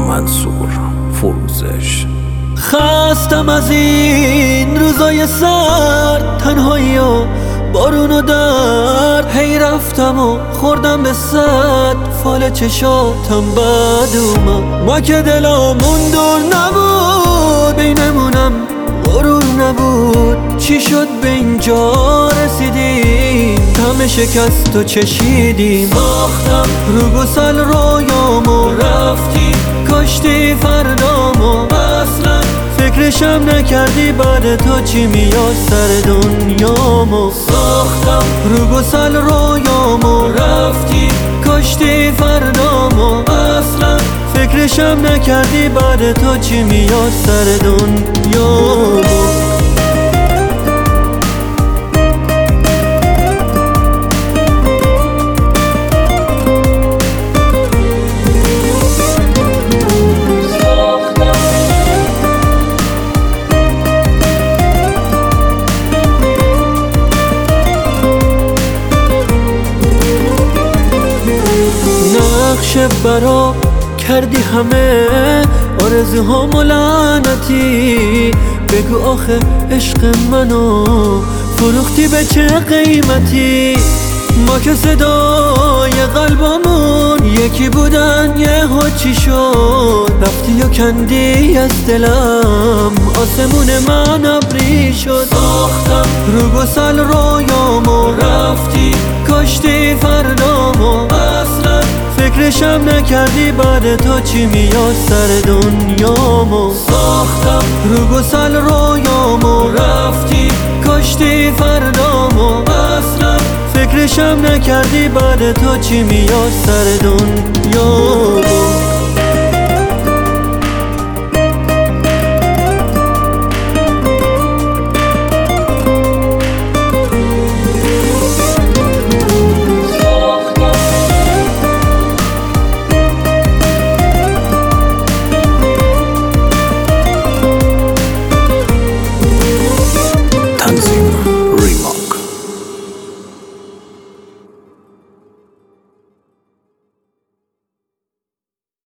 منصور فروزش. خستم از این روزای سرد، تنهایی و بارون و درد. هی رفتم و خوردم به صد فال چشاتم بد اومد. ما که دلامون دور نبود، بینمونم غرور نبود. چی شد به اینجا رسیدیم؟ همه شکست و چشیدیم. ساختم رو گسل رویامو، رفتی کاشتی فردامو. اصلا فکرشم نکردی بعد تو چی میاد سر دنیامو. ساختم رو گسل رویامو، رفتی کاشتی فردامو. اصلا فکرشم نکردی بعد تو چی میاد سر دنیامو. نقش برا کردی همه آرزوهامو لعنتی. بگو آخه عشق منو فروختی به چه قیمتی؟ ما که صدای قلبمون یکی بودن، یهو چی شد؟ رفتی و کندی از دلم، آسمون من ابری شد. ساختم رو گسل رویامو، رفتی کاشتی فردامو. اصلا فکرشم نکردی بعد تو چی میاد سر دنیامو. ساختم رو گسل رویامو، رفتی کاشتی فردامو. اصلا فکرشم نکردی بعد تو چی میاد سر دنیامو.